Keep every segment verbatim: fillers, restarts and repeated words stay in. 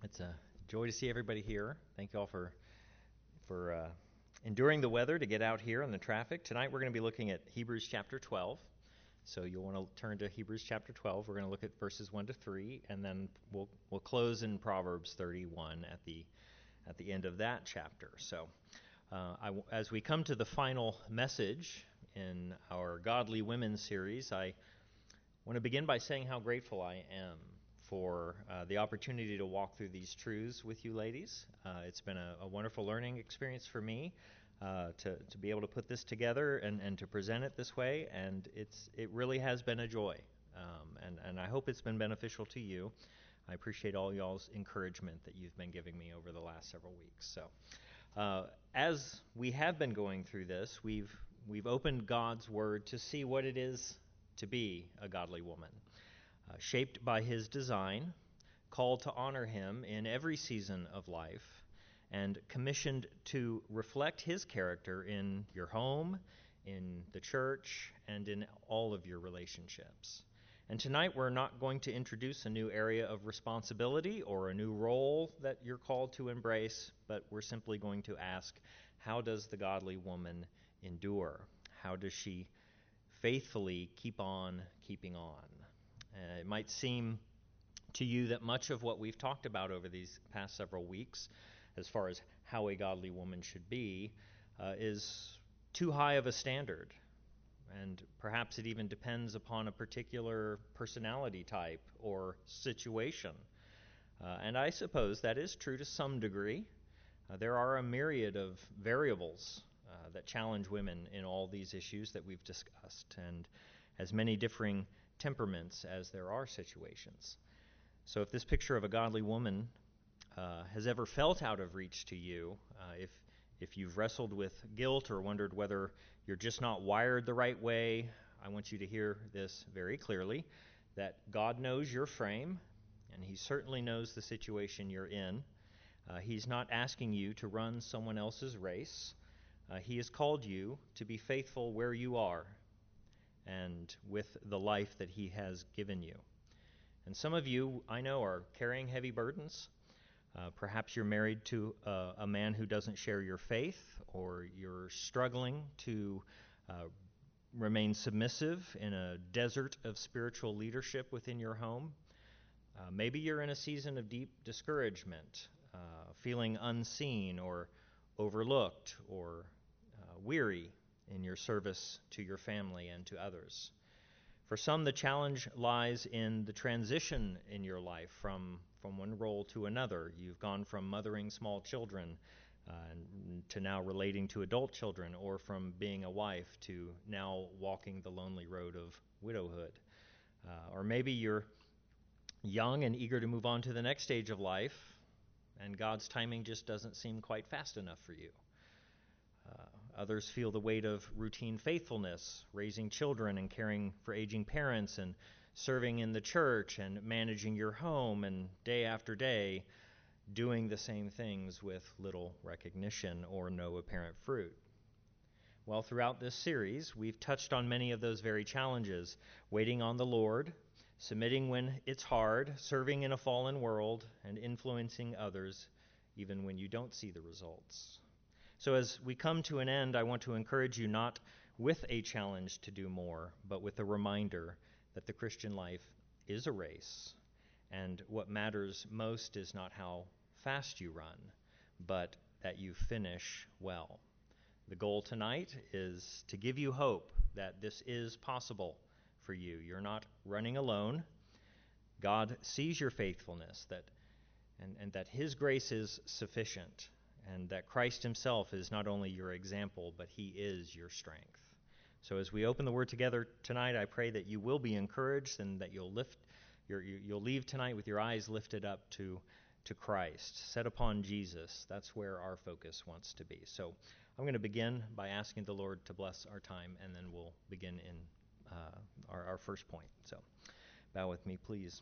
It's a joy to see everybody here. Thank you all for for uh, enduring the weather to get out here in the traffic. Tonight we're going to be looking at Hebrews chapter twelve. So you'll want to turn to Hebrews chapter twelve. We're going to look at verses one to three, and then we'll we'll close in Proverbs thirty-one at the at the end of that chapter. So uh, I, as we come to the final message in our Godly Women series, I want to begin by saying how grateful I am for uh, the opportunity to walk through these truths with you ladies. Uh, it's been a, a wonderful learning experience for me uh, to, to be able to put this together and, and to present it this way, and it's it really has been a joy, um, and, and I hope it's been beneficial to you. I appreciate all y'all's encouragement that you've been giving me over the last several weeks. So uh, as we have been going through this, we've we've opened God's Word to see what it is to be a godly woman. Uh, shaped by his design, called to honor him in every season of life, and commissioned to reflect his character in your home, in the church, and in all of your relationships. And tonight we're not going to introduce a new area of responsibility or a new role that you're called to embrace, but we're simply going to ask, how does the godly woman endure? How does she faithfully keep on keeping on? Uh, it might seem to you that much of what we've talked about over these past several weeks, as far as how a godly woman should be, uh, is too high of a standard. And perhaps it even depends upon a particular personality type or situation. Uh, and I suppose that is true to some degree. Uh, there are a myriad of variables uh, that challenge women in all these issues that we've discussed, and as many differing temperaments as there are situations. So if this picture of a godly woman uh, has ever felt out of reach to you, uh, if if you've wrestled with guilt or wondered whether you're just not wired the right way, I want you to hear this very clearly, that God knows your frame, and he certainly knows the situation you're in. Uh, he's not asking you to run someone else's race. Uh, he has called you to be faithful where you are and with the life that he has given you. And some of you, I know, are carrying heavy burdens. Uh, perhaps you're married to uh, a man who doesn't share your faith, or you're struggling to uh, remain submissive in a desert of spiritual leadership within your home. Uh, maybe you're in a season of deep discouragement, uh, feeling unseen or overlooked or uh, weary in your service to your family and to others. For some, the challenge lies in the transition in your life from, from one role to another. You've gone from mothering small children uh, to now relating to adult children, or from being a wife to now walking the lonely road of widowhood. Uh, or maybe you're young and eager to move on to the next stage of life, and God's timing just doesn't seem quite fast enough for you. Uh, others feel the weight of routine faithfulness, raising children and caring for aging parents and serving in the church and managing your home, and day after day doing the same things with little recognition or no apparent fruit. Well, throughout this series, we've touched on many of those very challenges: waiting on the Lord, submitting when it's hard, serving in a fallen world, and influencing others even when you don't see the results. So as we come to an end, I want to encourage you not with a challenge to do more, but with a reminder that the Christian life is a race, and what matters most is not how fast you run, but that you finish well. The goal tonight is to give you hope that this is possible for you. You're not running alone. God sees your faithfulness, that and, and that his grace is sufficient, and that Christ himself is not only your example, but he is your strength. So as we open the Word together tonight, I pray that you will be encouraged, and that you'll lift, your, you'll leave tonight with your eyes lifted up to, to Christ, set upon Jesus. That's where our focus wants to be. So I'm going to begin by asking the Lord to bless our time, and then we'll begin in uh, our, our first point. So bow with me, please.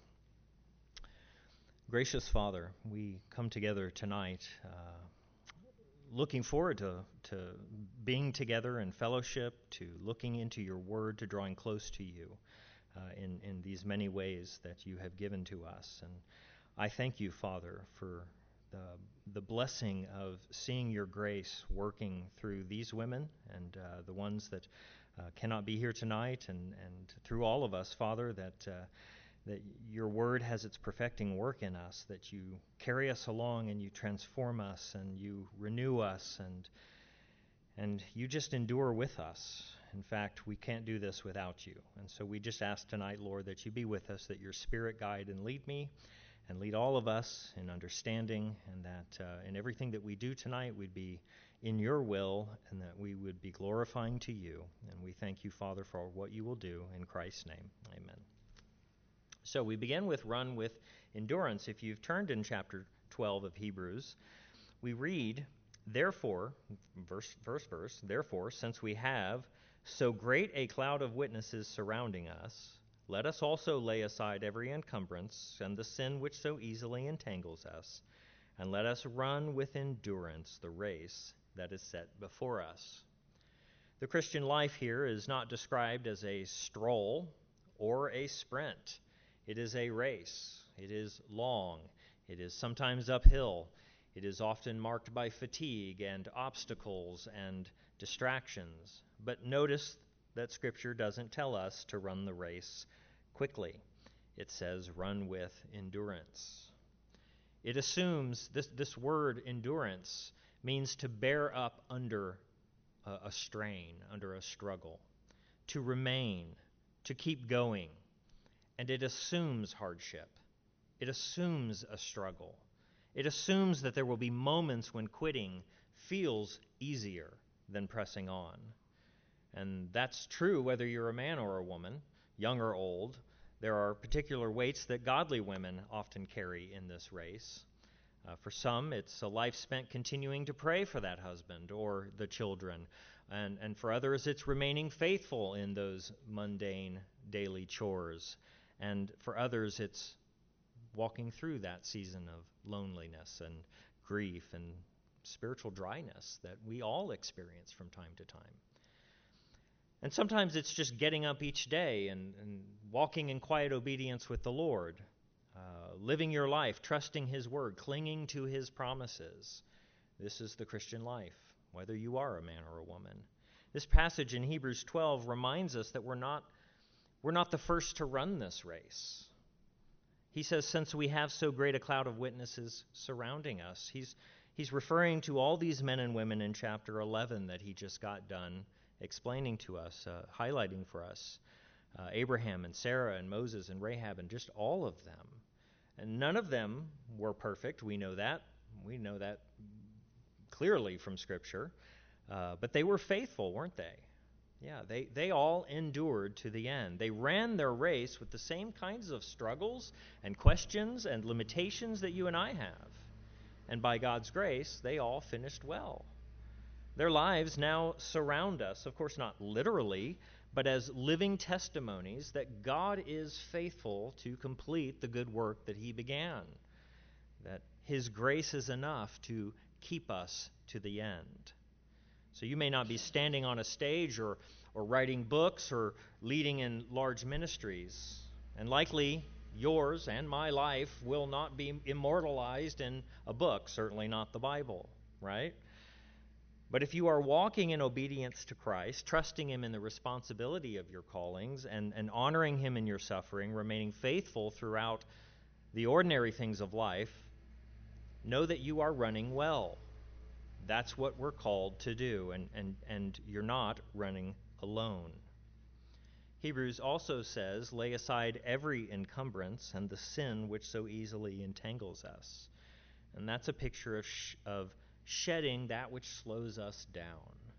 Gracious Father, we come together tonight uh, looking forward to, to being together in fellowship, to looking into your word, to drawing close to you uh, in, in these many ways that you have given to us. And I thank you, Father, for the, the blessing of seeing your grace working through these women and uh, the ones that uh, cannot be here tonight, and, and through all of us, Father, that uh, that your word has its perfecting work in us, that you carry us along and you transform us and you renew us, and and you just endure with us. In fact, we can't do this without you. And so we just ask tonight, Lord, that you be with us, that your Spirit guide and lead me and lead all of us in understanding, and that uh, in everything that we do tonight, we'd be in your will, and that we would be glorifying to you. And we thank you, Father, for what you will do. In Christ's name, amen. So we begin with run with endurance. If you've turned in chapter twelve of Hebrews, we read, therefore, verse, first verse, therefore, since we have so great a cloud of witnesses surrounding us, let us also lay aside every encumbrance and the sin which so easily entangles us, and let us run with endurance the race that is set before us. The Christian life here is not described as a stroll or a sprint. It is a race. It is long. It is sometimes uphill. It is often marked by fatigue and obstacles and distractions. But notice that Scripture doesn't tell us to run the race quickly. It says run with endurance. It assumes, this, this word endurance means to bear up under a, a strain, under a struggle, to remain, to keep going. And it assumes hardship. It assumes a struggle. It assumes that there will be moments when quitting feels easier than pressing on. And that's true whether you're a man or a woman, young or old. There are particular weights that godly women often carry in this race. Uh, for some, it's a life spent continuing to pray for that husband or the children. And, and for others, it's remaining faithful in those mundane daily chores. And for others, it's walking through that season of loneliness and grief and spiritual dryness that we all experience from time to time. And sometimes it's just getting up each day and, and walking in quiet obedience with the Lord, uh, living your life, trusting His word, clinging to His promises. This is the Christian life, whether you are a man or a woman. This passage in Hebrews twelve reminds us that we're not we're not the first to run this race. He says, since we have so great a cloud of witnesses surrounding us, he's he's referring to all these men and women in chapter eleven that he just got done explaining to us, uh, highlighting for us, uh, Abraham and Sarah and Moses and Rahab and just all of them. And none of them were perfect. We know that. We know that clearly from Scripture. Uh, but they were faithful, weren't they? Yeah, they, they all endured to the end. They ran their race with the same kinds of struggles and questions and limitations that you and I have. And by God's grace, they all finished well. Their lives now surround us, of course not literally, but as living testimonies that God is faithful to complete the good work that He began, that His grace is enough to keep us to the end. So you may not be standing on a stage or, or writing books or leading in large ministries, and likely yours and my life will not be immortalized in a book, certainly not the Bible, right? But if you are walking in obedience to Christ, trusting Him in the responsibility of your callings, and, and honoring Him in your suffering, remaining faithful throughout the ordinary things of life, know that you are running well. That's what we're called to do, and, and, and you're not running alone. Hebrews also says, lay aside every encumbrance and the sin which so easily entangles us. And that's a picture of, sh- of shedding that which slows us down.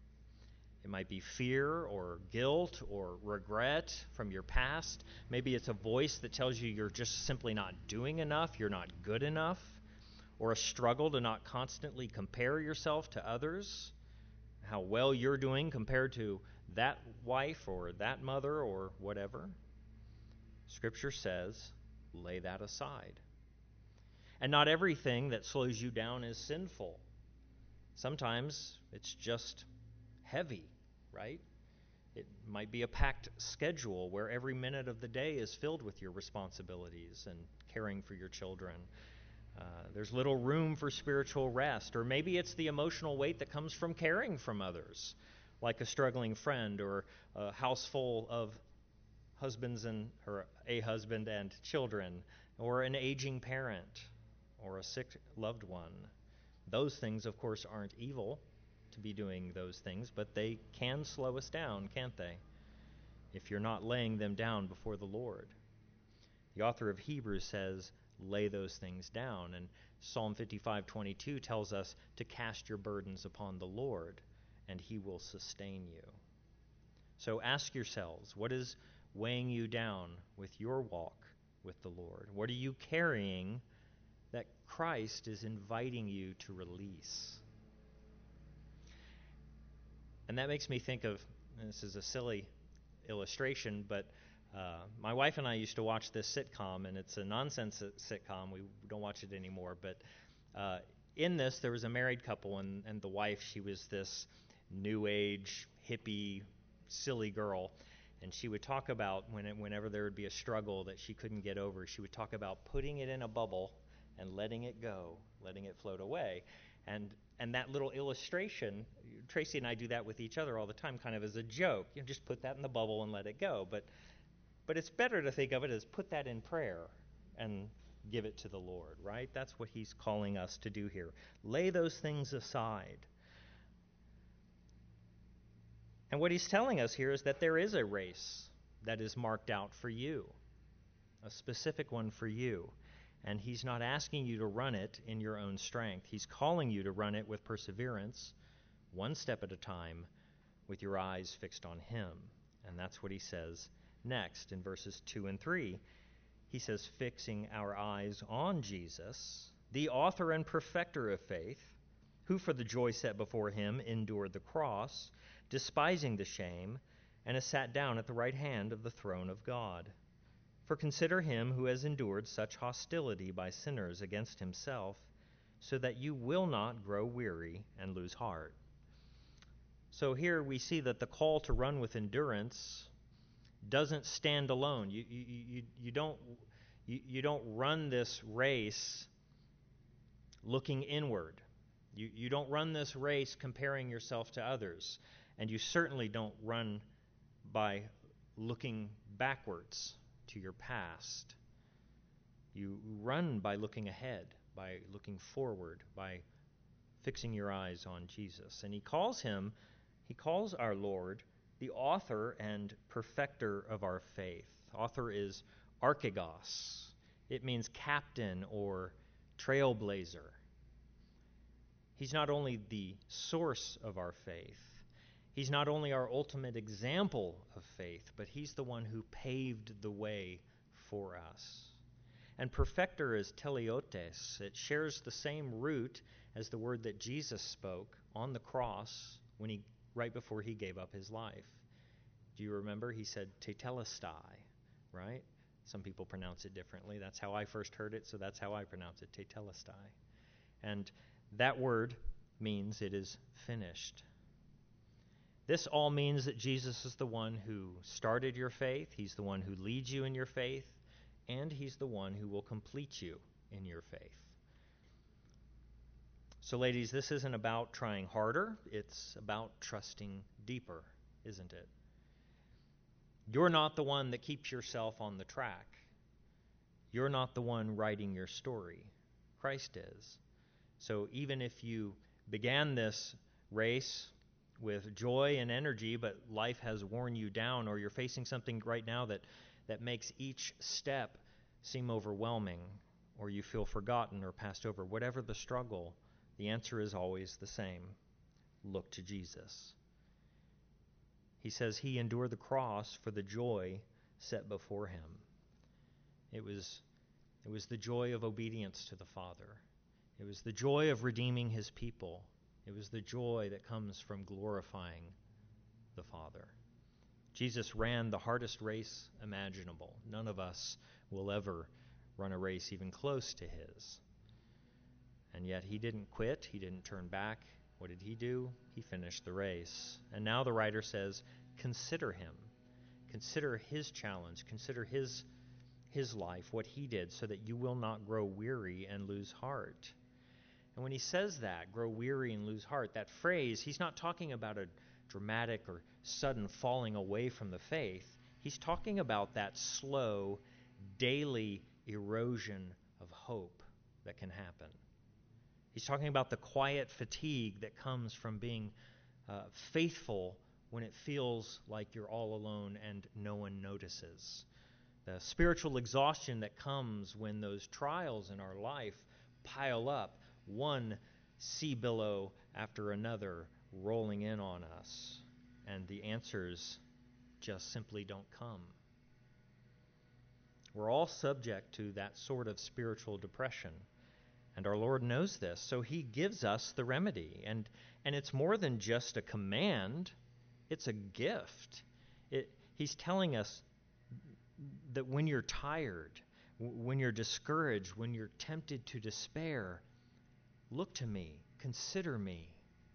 It might be fear or guilt or regret from your past. Maybe it's a voice that tells you you're just simply not doing enough, you're not good enough, or a struggle to not constantly compare yourself to others, how well you're doing compared to that wife or that mother or whatever. Scripture says, lay that aside. And not everything that slows you down is sinful. Sometimes it's just heavy, right? It might be a packed schedule where every minute of the day is filled with your responsibilities and caring for your children. Uh, there's little room for spiritual rest, or maybe it's the emotional weight that comes from caring from others, like a struggling friend or a house full of husbands and or a husband and children, or an aging parent, or a sick loved one. Those things, of course, aren't evil to be doing those things, but they can slow us down, can't they? If you're not laying them down before the Lord. The author of Hebrews says, lay those things down. And Psalm fifty-five twenty-two tells us to cast your burdens upon the Lord, and he will sustain you. So ask yourselves, what is weighing you down with your walk with the Lord? What are you carrying that Christ is inviting you to release? And that makes me think of, and this is a silly illustration, but uh, my wife and I used to watch this sitcom, and it's a nonsense sitcom. We don't watch it anymore, but uh, in this, there was a married couple, and, and the wife, she was this new age, hippie, silly girl, and she would talk about when it, whenever there would be a struggle that she couldn't get over, she would talk about putting it in a bubble and letting it go, letting it float away. And and that little illustration, Tracy and I do that with each other all the time, kind of as a joke. You know, just put that in the bubble and let it go. But but it's better to think of it as put that in prayer and give it to the Lord, right? That's what he's calling us to do here. Lay those things aside. And what he's telling us here is that there is a race that is marked out for you, a specific one for you. And he's not asking you to run it in your own strength. He's calling you to run it with perseverance, one step at a time, with your eyes fixed on him. And that's what he says next in verses two and three. He says, fixing our eyes on Jesus, the author and perfecter of faith, who for the joy set before him endured the cross, despising the shame, and has sat down at the right hand of the throne of God. For consider him who has endured such hostility by sinners against himself, so that you will not grow weary and lose heart. So here we see that the call to run with endurance doesn't stand alone. You you you, you don't you, you don't run this race looking inward. You you don't run this race comparing yourself to others, and you certainly don't run by looking backwards to your past. You run by looking ahead, by looking forward, by fixing your eyes on Jesus. And he calls him, he calls our Lord the author and perfecter of our faith. Author is archegos. It means captain or trailblazer. He's not only the source of our faith, he's not only our ultimate example of faith, but he's the one who paved the way for us. And perfecter is teleotes. It shares the same root as the word that Jesus spoke on the cross when he, right before he gave up his life. Do you remember? He said tetelestai, right? Some people pronounce it differently. That's how I first heard it, so that's how I pronounce it, tetelestai. And that word means it is finished. This all means that Jesus is the one who started your faith, he's the one who leads you in your faith, and he's the one who will complete you in your faith. So ladies, this isn't about trying harder, it's about trusting deeper, isn't it? You're not the one that keeps yourself on the track. You're not the one writing your story. Christ is. So even if you began this race with joy and energy, but life has worn you down, or you're facing something right now that, that makes each step seem overwhelming, or you feel forgotten or passed over, whatever the struggle, the answer is always the same. Look to Jesus. He says he endured the cross for the joy set before him. It was, it was the joy of obedience to the Father. It was the joy of redeeming his people. It was the joy that comes from glorifying the Father. Jesus ran the hardest race imaginable. None of us will ever run a race even close to his. And yet he didn't quit. He didn't turn back. What did he do? He finished the race. And now the writer says, consider him. Consider his challenge. Consider his, his life, what he did, so that you will not grow weary and lose heart. And when he says that, grow weary and lose heart, that phrase, he's not talking about a dramatic or sudden falling away from the faith. He's talking about that slow, daily erosion of hope that can happen. He's talking about the quiet fatigue that comes from being uh, faithful when it feels like you're all alone and no one notices. The spiritual exhaustion that comes when those trials in our life pile up, one sea billow after another rolling in on us, and the answers just simply don't come. We're all subject to that sort of spiritual depression. And our Lord knows this, so he gives us the remedy. And and it's more than just a command, it's a gift. It, he's telling us that when you're tired, when you're discouraged, when you're tempted to despair, look to me, consider me.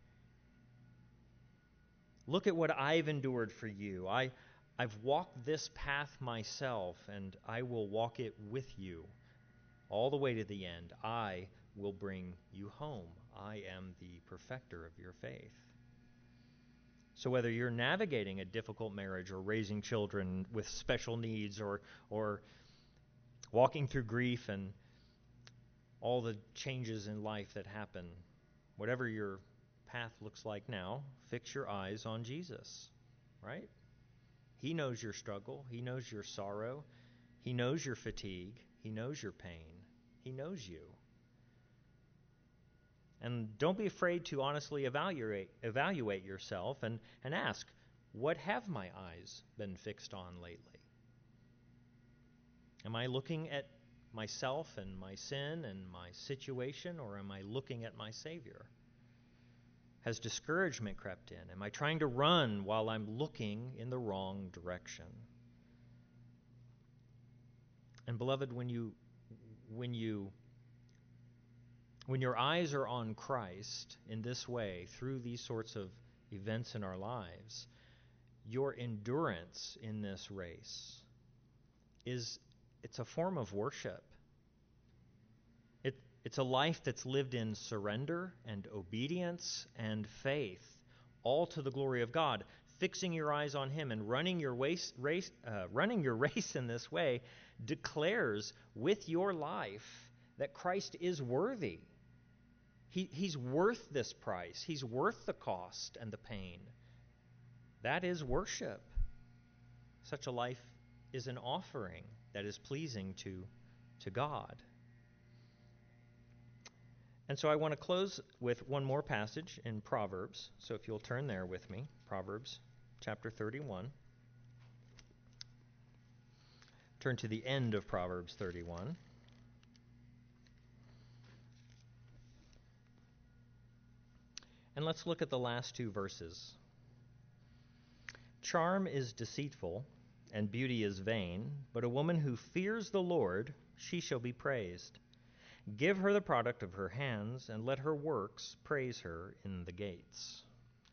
Look at what I've endured for you. I, I've walked this path myself, and I will walk it with you. All the way to the end, I will bring you home. I am the perfecter of your faith. So whether you're navigating a difficult marriage or raising children with special needs or or walking through grief and all the changes in life that happen, whatever your path looks like now, fix your eyes on Jesus, right? He knows your struggle. He knows your sorrow. He knows your fatigue. He knows your pain. He knows you. And don't be afraid to honestly evaluate evaluate yourself and, and ask, what have my eyes been fixed on lately? Am I looking at myself and my sin and my situation, or am I looking at my Savior? Has discouragement crept in? Am I trying to run while I'm looking in the wrong direction? And beloved, when you when you when your eyes are on Christ in this way, through these sorts of events in our lives, your endurance in this race is it's a form of worship. It, it's a life that's lived in surrender and obedience and faith, all to the glory of God. Fixing your eyes on Him and running your race, race, uh, running your race in this way declares with your life that Christ is worthy. He, he's worth this price. He's worth the cost and the pain. That is worship. Such a life is an offering that is pleasing to, to God. And so I want to close with one more passage in Proverbs. So if you'll turn there with me, Proverbs chapter thirty-one. Turn to the end of Proverbs thirty-one. And let's look at the last two verses. Charm is deceitful, and beauty is vain, but a woman who fears the Lord, she shall be praised. Give her the product of her hands, and let her works praise her in the gates.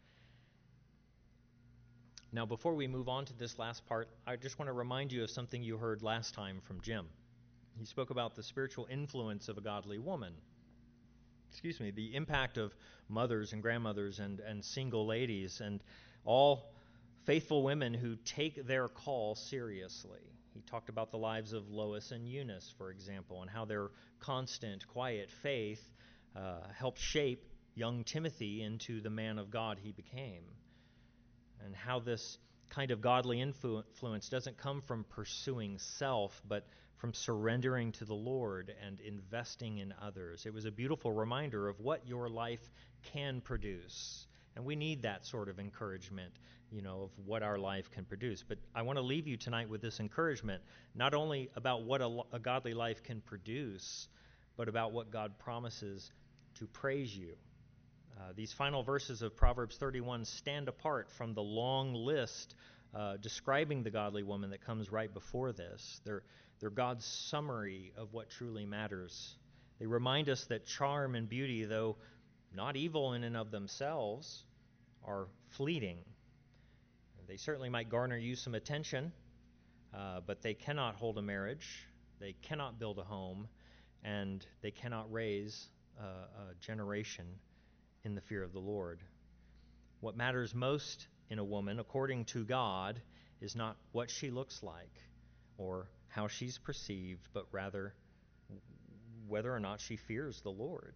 Now, before we move on to this last part, I just want to remind you of something you heard last time from Jim. He spoke about the spiritual influence of a godly woman. Excuse me, the impact of mothers and grandmothers and, and single ladies and all faithful women who take their call seriously. He talked about the lives of Lois and Eunice, for example, and how their constant, quiet faith uh, helped shape young Timothy into the man of God he became. And how this kind of godly influence doesn't come from pursuing self, but from surrendering to the Lord and investing in others. It was a beautiful reminder of what your life can produce. And we need that sort of encouragement, you know, of what our life can produce. But I want to leave you tonight with this encouragement, not only about what a, a godly life can produce, but about what God promises to praise you. Uh, these final verses of Proverbs thirty-one stand apart from the long list uh, describing the godly woman that comes right before this. They're, they're God's summary of what truly matters. They remind us that charm and beauty, though not evil in and of themselves, are fleeting. They certainly might garner you some attention, uh, but they cannot hold a marriage, they cannot build a home, and they cannot raise uh, a generation in the fear of the Lord. What matters most in a woman, according to God, is not what she looks like or how she's perceived, but rather whether or not she fears the Lord.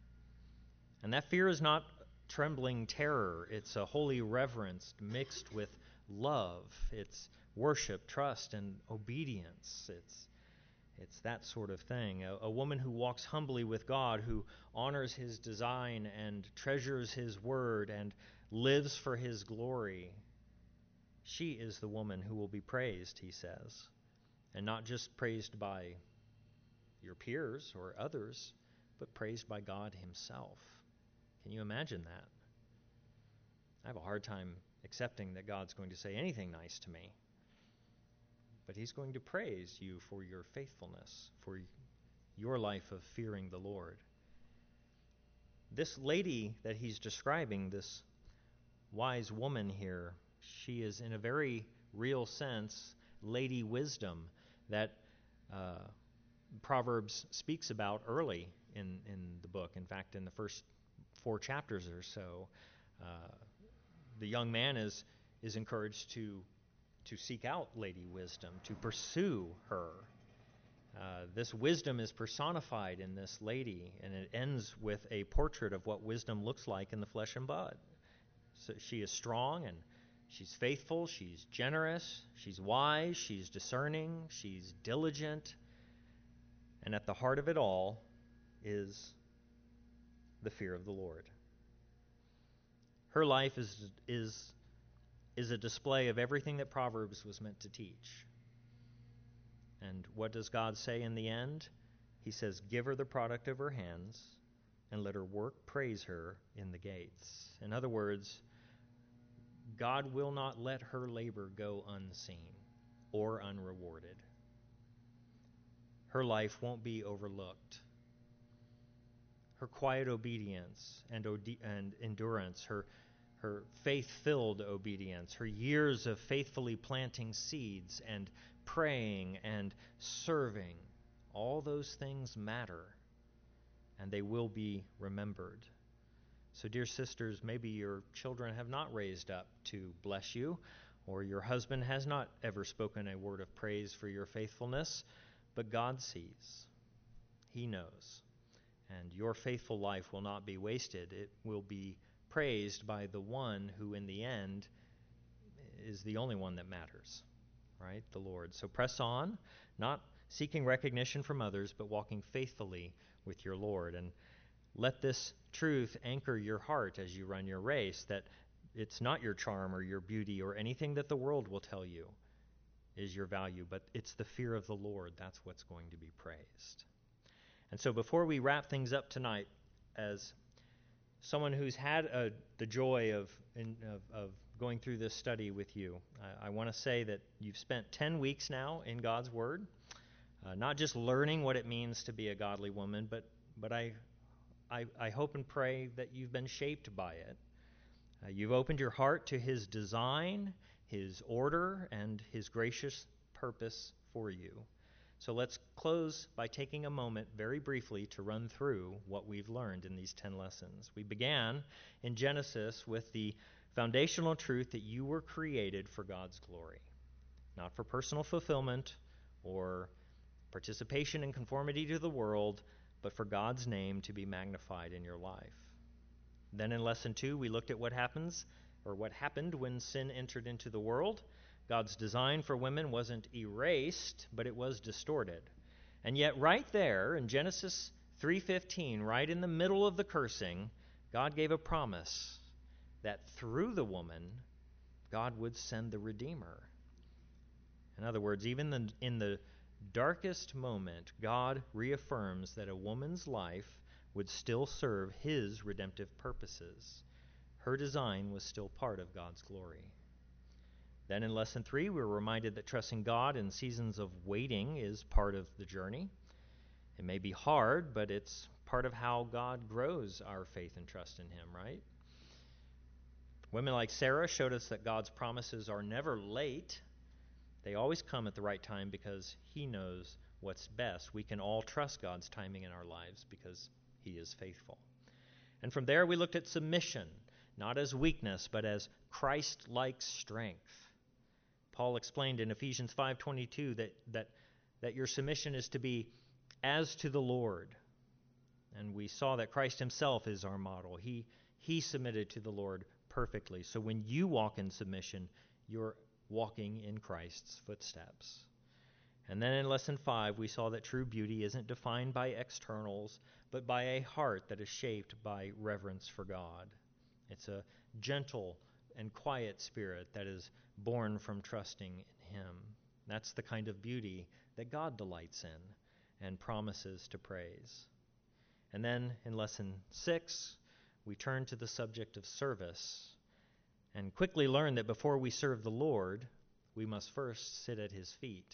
And that fear is not trembling terror. It's a holy reverence mixed with love. It's worship, trust, and obedience. It's it's that sort of thing. A, a woman who walks humbly with God, who honors his design and treasures his word and lives for his glory, she is the woman who will be praised, he says, and not just praised by your peers or others, but praised by God himself. Can you imagine that? I have a hard time accepting that God's going to say anything nice to me. But he's going to praise you for your faithfulness, for your life of fearing the Lord. This lady that he's describing, this wise woman here, she is in a very real sense Lady Wisdom that uh, Proverbs speaks about early in, in the book. In fact, in the first four chapters or so, uh, the young man is is encouraged to to seek out Lady Wisdom, to pursue her. Uh, this wisdom is personified in this lady, and it ends with a portrait of what wisdom looks like in the flesh and blood. So she is strong, and she's faithful, she's generous, she's wise, she's discerning, she's diligent, and at the heart of it all is the fear of the Lord. Her life is is is a display of everything that Proverbs was meant to teach. And what does God say in the end? He says, give her the product of her hands, and let her work praise her in the gates. In other words, God will not let her labor go unseen or unrewarded. Her life won't be overlooked. Her quiet obedience and, ode- and endurance, her her faith-filled obedience, her years of faithfully planting seeds and praying and serving, all those things matter, and they will be remembered. So, dear sisters, maybe your children have not raised up to bless you, or your husband has not ever spoken a word of praise for your faithfulness, but God sees. He knows. And your faithful life will not be wasted. It will be praised by the one who in the end is the only one that matters, right? The Lord. So press on, not seeking recognition from others, but walking faithfully with your Lord. And let this truth anchor your heart as you run your race, that it's not your charm or your beauty or anything that the world will tell you is your value, but it's the fear of the Lord. That's what's going to be praised. And so before we wrap things up tonight, as someone who's had a, the joy of, in, of, of going through this study with you, I, I want to say that you've spent ten weeks now in God's Word, uh, not just learning what it means to be a godly woman, but but I, I, I hope and pray that you've been shaped by it. Uh, you've opened your heart to His design, His order, and His gracious purpose for you. So let's close by taking a moment very briefly to run through what we've learned in these ten lessons. We began in Genesis with the foundational truth that you were created for God's glory, not for personal fulfillment or participation in conformity to the world, but for God's name to be magnified in your life. Then in lesson two, we looked at what happens or what happened when sin entered into the world. God's design for women wasn't erased, but it was distorted. And yet right there in Genesis three fifteen, right in the middle of the cursing, God gave a promise that through the woman, God would send the Redeemer. In other words, even in the darkest moment, God reaffirms that a woman's life would still serve His redemptive purposes. Her design was still part of God's glory. Then in lesson three, we were reminded that trusting God in seasons of waiting is part of the journey. It may be hard, but it's part of how God grows our faith and trust in him, right? Women like Sarah showed us that God's promises are never late. They always come at the right time because he knows what's best. We can all trust God's timing in our lives because he is faithful. And from there we looked at submission, not as weakness, but as Christ-like strength. Paul explained in Ephesians five twenty-two that, that, that your submission is to be as to the Lord. And we saw that Christ himself is our model. He, he submitted to the Lord perfectly. So when you walk in submission, you're walking in Christ's footsteps. And then in lesson five, we saw that true beauty isn't defined by externals, but by a heart that is shaped by reverence for God. It's a gentle and quiet spirit that is born from trusting in him. That's the kind of beauty that God delights in and promises to praise. And then in lesson six, we turn to the subject of service and quickly learn that before we serve the Lord, we must first sit at his feet.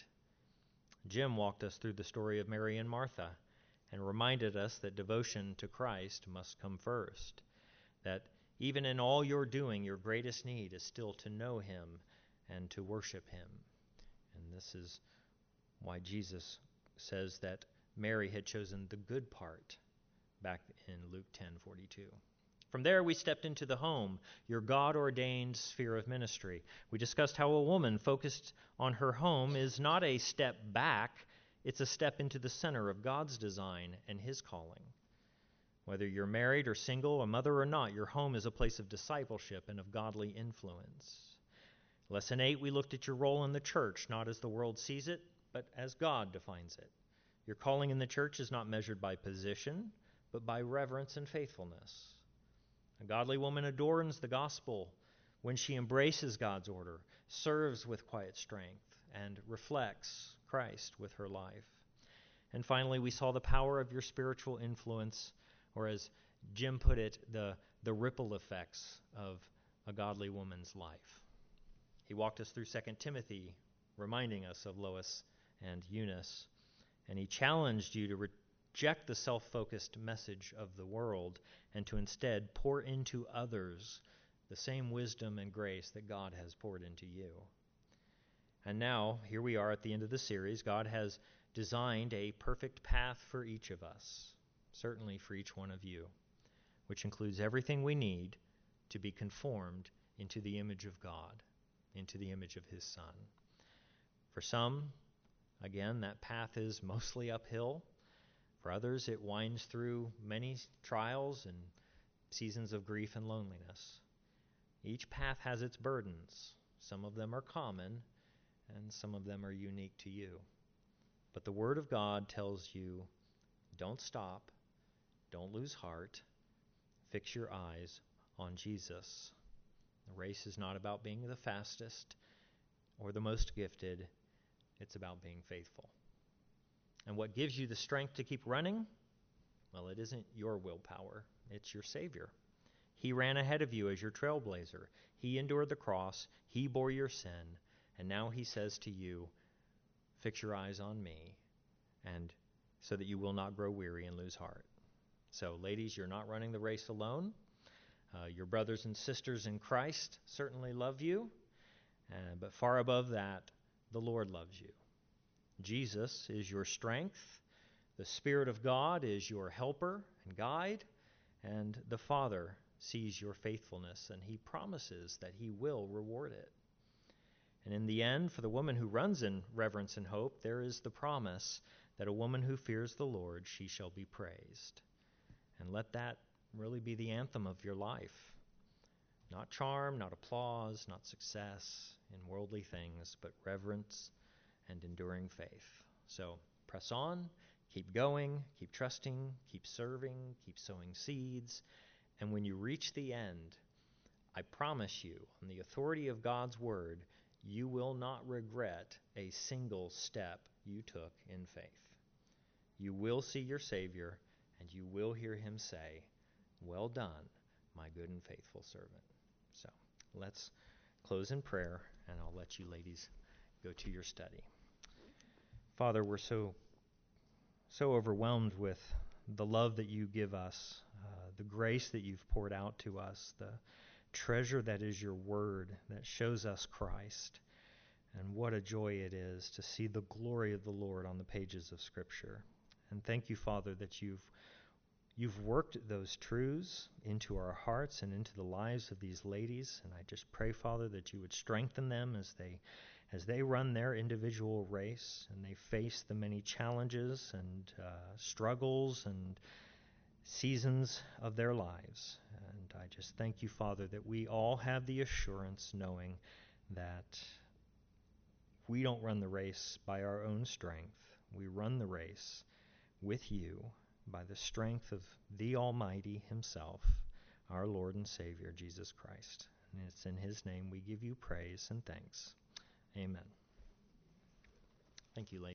Jim walked us through the story of Mary and Martha and reminded us that devotion to Christ must come first, that even in all you're doing, your greatest need is still to know him and to worship him. And this is why Jesus says that Mary had chosen the good part back in Luke ten forty-two. From there, we stepped into the home, your God-ordained sphere of ministry. We discussed how a woman focused on her home is not a step back, it's a step into the center of God's design and his calling. Whether you're married or single, a mother or not, your home is a place of discipleship and of godly influence. Lesson eight, we looked at your role in the church, not as the world sees it, but as God defines it. Your calling in the church is not measured by position, but by reverence and faithfulness. A godly woman adorns the gospel when she embraces God's order, serves with quiet strength, and reflects Christ with her life. And finally, we saw the power of your spiritual influence, or as Jim put it, the, the ripple effects of a godly woman's life. He walked us through Second Timothy, reminding us of Lois and Eunice, and he challenged you to re- reject the self-focused message of the world and to instead pour into others the same wisdom and grace that God has poured into you. And now, here we are at the end of the series. God has designed a perfect path for each of us, certainly for each one of you, which includes everything we need to be conformed into the image of God, into the image of his Son. For some, again, that path is mostly uphill. For others, it winds through many trials and seasons of grief and loneliness. Each path has its burdens. Some of them are common, and some of them are unique to you. But the Word of God tells you, don't stop, don't lose heart, fix your eyes on Jesus. The race is not about being the fastest or the most gifted. It's about being faithful. And what gives you the strength to keep running? Well, it isn't your willpower. It's your Savior. He ran ahead of you as your trailblazer. He endured the cross. He bore your sin. And now he says to you, fix your eyes on me, and so that you will not grow weary and lose heart. So, ladies, you're not running the race alone. Uh, your brothers and sisters in Christ certainly love you. Uh, but far above that, the Lord loves you. Jesus is your strength, the Spirit of God is your helper and guide, and the Father sees your faithfulness, and he promises that he will reward it. And in the end, for the woman who runs in reverence and hope, there is the promise that a woman who fears the Lord, she shall be praised. And let that really be the anthem of your life. Not charm, not applause, not success in worldly things, but reverence and enduring faith. So press on, keep going, keep trusting, keep serving, keep sowing seeds. And when you reach the end, I promise you, on the authority of God's word, you will not regret a single step you took in faith. You will see your Savior, and you will hear him say, well done, my good and faithful servant. So let's close in prayer, and I'll let you ladies go to your study. Father, we're so, so overwhelmed with the love that you give us, uh, the grace that you've poured out to us, the treasure that is your word that shows us Christ. And what a joy it is to see the glory of the Lord on the pages of Scripture. And thank you, Father, that you've you've worked those truths into our hearts and into the lives of these ladies. And I just pray, Father, that you would strengthen them as they as they run their individual race and they face the many challenges and uh, struggles and seasons of their lives. And I just thank you, Father, that we all have the assurance knowing that we don't run the race by our own strength. We run the race with you by the strength of the Almighty himself, our Lord and Savior, Jesus Christ. And it's in his name we give you praise and thanks. Amen. Thank you, ladies.